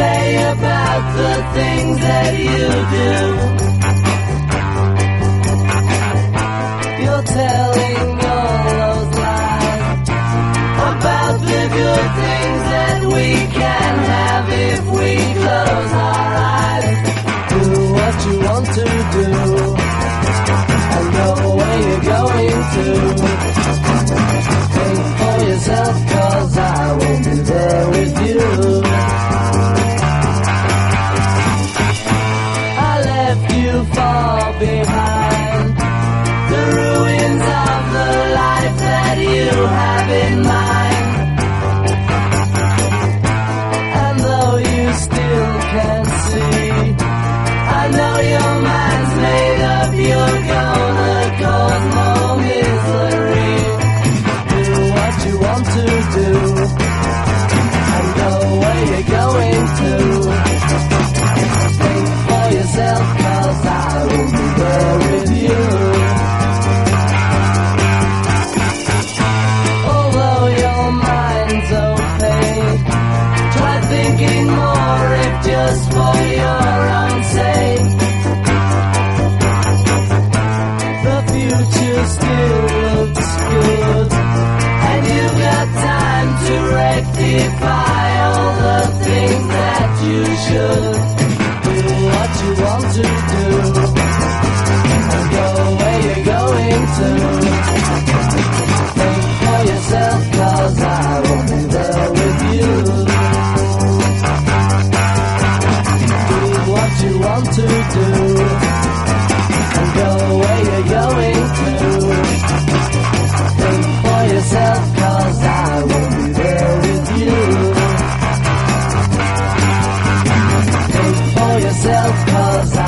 say about the things that you do? You're telling all those lies about the good things that we can have if we close our eyes. Do what you want to do and go where you're going to. Think for yourself, 'cause I won't be there with you. I left you far behind, the ruins of the life that you have in mind. And though you still can't see, I know your mind's made up, you're gonna cause more misery. Do what you want to do and go where you're going to. Think for yourself, 'cause I will be there with you. Although your mind's opaque, try thinking more if just for your own sake. The future still looks good, and you've got time to rectify all the things that you should. Do what you want to do and go where you're going to. Think for yourself, 'cause I will be there with you. Do what you want to do and go where you're going to. Think for yourself, 'cause I will be there with you. Think for yourself, 'cause